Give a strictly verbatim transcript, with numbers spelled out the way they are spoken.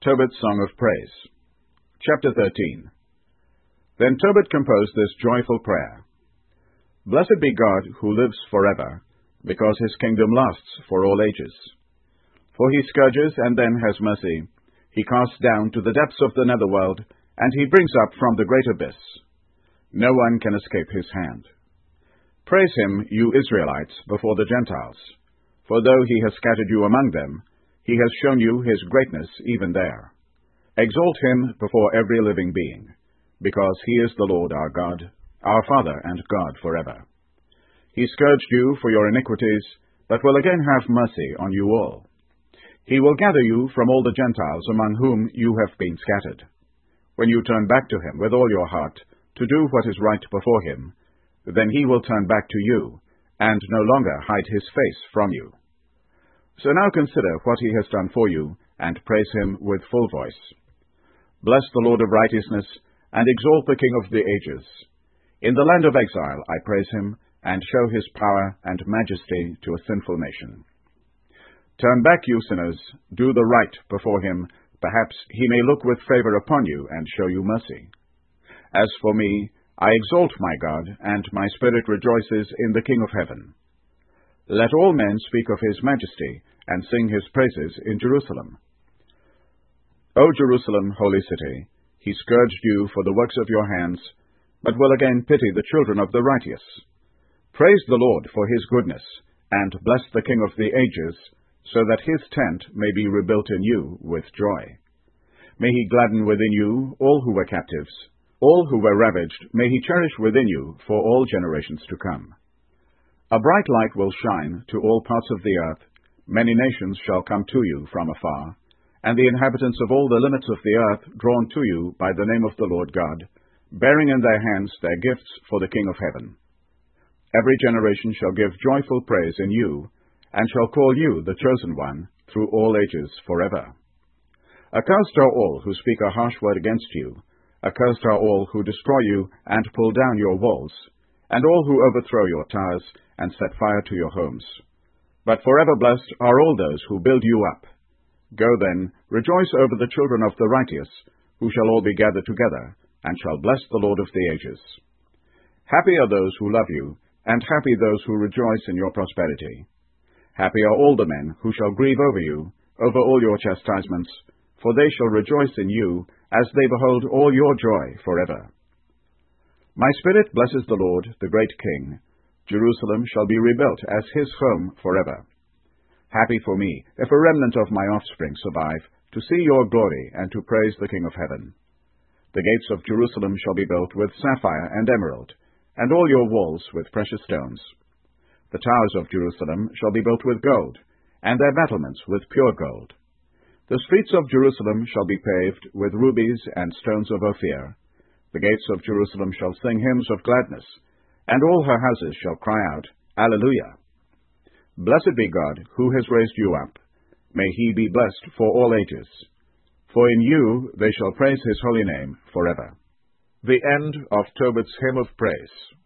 Tobit's Song of Praise. Chapter thirteen. Then Tobit composed this joyful prayer. Blessed be God who lives forever, because his kingdom lasts for all ages. For he scourges and then has mercy. He casts down to the depths of the netherworld, and he brings up from the great abyss. No one can escape his hand. Praise him, you Israelites, before the Gentiles. For though he has scattered you among them, he has shown you his greatness even there. Exalt him before every living being, because he is the Lord our God, our Father and God forever. He scourged you for your iniquities, but will again have mercy on you all. He will gather you from all the Gentiles among whom you have been scattered. When you turn back to him with all your heart, to do what is right before him, then he will turn back to you, and no longer hide his face from you. So now consider what he has done for you, and praise him with full voice. Bless the Lord of righteousness, and exalt the King of the ages. In the land of exile I praise him, and show his power and majesty to a sinful nation. Turn back, you sinners, do the right before him, perhaps he may look with favor upon you and show you mercy. As for me, I exalt my God, and my spirit rejoices in the King of heaven. Let all men speak of his majesty, and sing his praises in Jerusalem. O Jerusalem, holy city, he scourged you for the works of your hands, but will again pity the children of the righteous. Praise the Lord for his goodness, and bless the King of the ages, so that his tent may be rebuilt in you with joy. May he gladden within you all who were captives, all who were ravaged may he cherish within you for all generations to come. A bright light will shine to all parts of the earth, many nations shall come to you from afar, and the inhabitants of all the limits of the earth drawn to you by the name of the Lord God, bearing in their hands their gifts for the King of heaven. Every generation shall give joyful praise in you, and shall call you the chosen one through all ages forever. Accursed are all who speak a harsh word against you, accursed are all who destroy you and pull down your walls, and all who overthrow your towers and set fire to your homes. But forever blessed are all those who build you up. Go then, rejoice over the children of the righteous, who shall all be gathered together, and shall bless the Lord of the ages. Happy are those who love you, and happy those who rejoice in your prosperity. Happy are all the men who shall grieve over you, over all your chastisements, for they shall rejoice in you, as they behold all your joy forever. My spirit blesses the Lord, the great King. Jerusalem shall be rebuilt as his home forever. Happy for me, if a remnant of my offspring survive, to see your glory and to praise the King of heaven. The gates of Jerusalem shall be built with sapphire and emerald, and all your walls with precious stones. The towers of Jerusalem shall be built with gold, and their battlements with pure gold. The streets of Jerusalem shall be paved with rubies and stones of Ophir. The gates of Jerusalem shall sing hymns of gladness, and all her houses shall cry out, Alleluia! Blessed be God, who has raised you up. May he be blessed for all ages. For in you they shall praise his holy name forever. The end of Tobit's Hymn of Praise.